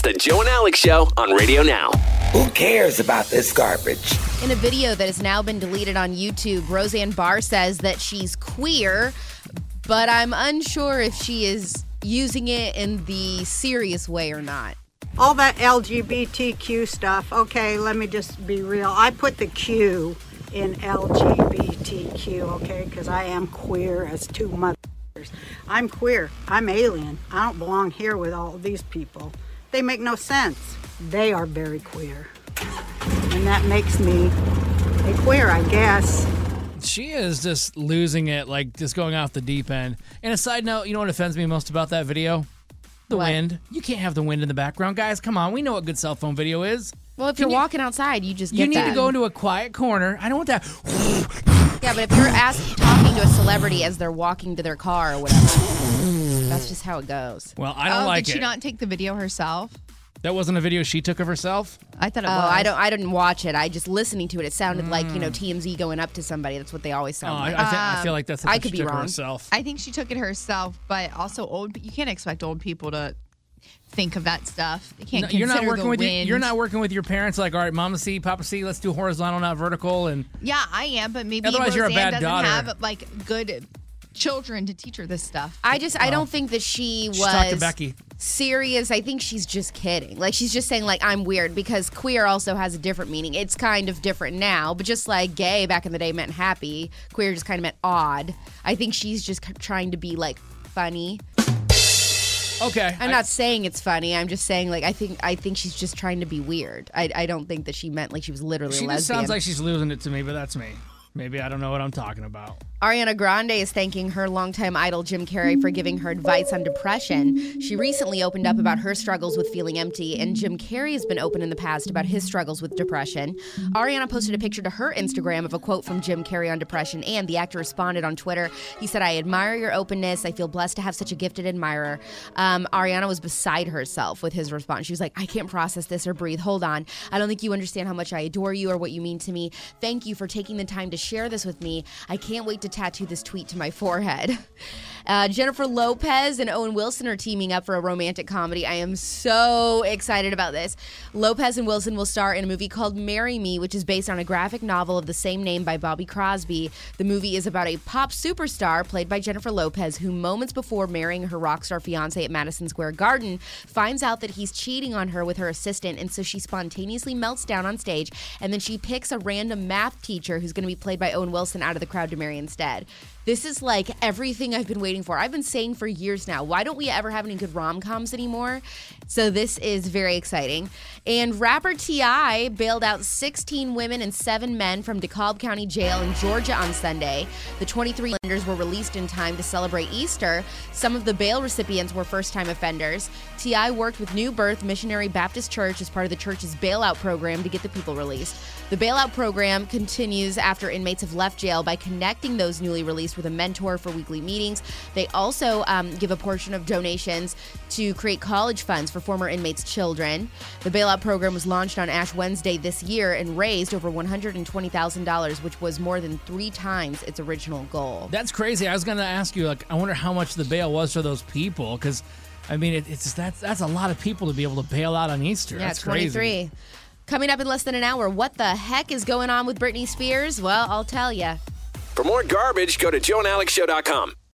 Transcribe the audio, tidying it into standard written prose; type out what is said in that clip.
the Joe and Alex Show on Radio Now. Who cares about this garbage? In a video that has now been deleted on YouTube, Roseanne Barr says that she's queer, but I'm unsure if she is using it in the serious way or not. All that LGBTQ stuff, okay, let me just be real. I put the Q in LGBTQ, okay, because I am queer as two mothers. I'm queer. I'm alien. I don't belong here with all these people. They make no sense. They are very queer. And that makes me a queer, I guess. She is just losing it, like just going off the deep end. And a side note, you know what offends me most about that video? The wind. You can't have the wind in the background. Guys, come on. We know what good cell phone video is. Well, if you're walking outside, you just get You need that. to go into a quiet corner. I don't want that. Yeah, but if you're talking to a celebrity as they're walking to their car or whatever, that's just how it goes. Well, I don't like it. Did she not take the video herself? That wasn't a video she took of herself? I thought it Oh, was. I didn't watch it. I just listening to it. It sounded like, TMZ going up to somebody. That's what they always sound like. I feel like that's I something could she be took wrong. herself. I think she took it herself, but also you can't expect old people to think of that stuff. They can't You're consider not working the with wind. you're not working with your parents like, all right, Mama C, Papa C, let's do horizontal, not vertical. And Yeah, I am, but maybe Otherwise, you're a Roseanne bad doesn't daughter. have like good children to teach her this stuff. I don't think that she talked to was Becky. serious. I think she's just kidding. Like, she's just saying, like, I'm weird, because queer also has a different meaning. It's kind of different now, but just like gay back in the day meant happy, queer just kind of meant odd. I think she's just trying to be, like, funny. Okay. I'm not saying it's funny. I'm just saying, like, I think she's just trying to be weird. I don't think that she meant, like, she was literally She a just lesbian. sounds like she's losing it to me, but that's me. Maybe I don't know what I'm talking about. Ariana Grande is thanking her longtime idol Jim Carrey for giving her advice on depression. She recently opened up about her struggles with feeling empty, and Jim Carrey has been open in the past about his struggles with depression. Ariana posted a picture to her Instagram of a quote from Jim Carrey on depression, and the actor responded on Twitter. He said, "I admire your openness. I feel blessed to have such a gifted admirer." Ariana was beside herself with his response. She was like, "I can't process this or breathe. Hold on. I don't think you understand how much I adore you or what you mean to me. Thank you for taking the time to share this with me. I can't wait to tattoo this tweet to my forehead." Jennifer Lopez and Owen Wilson are teaming up for a romantic comedy. I am so excited about this. Lopez and Wilson will star in a movie called Marry Me, which is based on a graphic novel of the same name by Bobby Crosby. The movie is about a pop superstar played by Jennifer Lopez, who moments before marrying her rock star fiance at Madison Square Garden finds out that he's cheating on her with her assistant, and so she spontaneously melts down on stage, and then she picks a random math teacher who's going to be played by Owen Wilson out of the crowd to marry instead. This is like everything I've been waiting for. I've been saying for years now, why don't we ever have any good rom-coms anymore? So this is very exciting. And rapper T.I. bailed out 16 women and 7 men from DeKalb County Jail in Georgia on Sunday. The 23 offenders were released in time to celebrate Easter. Some of the bail recipients were first-time offenders. T.I. worked with New Birth Missionary Baptist Church as part of the church's bailout program to get the people released. The bailout program continues after inmates have left jail by connecting those newly released with a mentor for weekly meetings. They also give a portion of donations to create college funds for former inmates' children. The bailout program was launched on Ash Wednesday this year and raised over $120,000, which was more than 3 times its original goal. That's crazy. I was going to ask you, like, I wonder how much the bail was for those people, because, I mean, that's a lot of people to be able to bail out on Easter. Yeah, That's 23. crazy. Coming up in less than an hour, what the heck is going on with Britney Spears? Well, I'll tell you. For more garbage, go to joeandalexshow.com.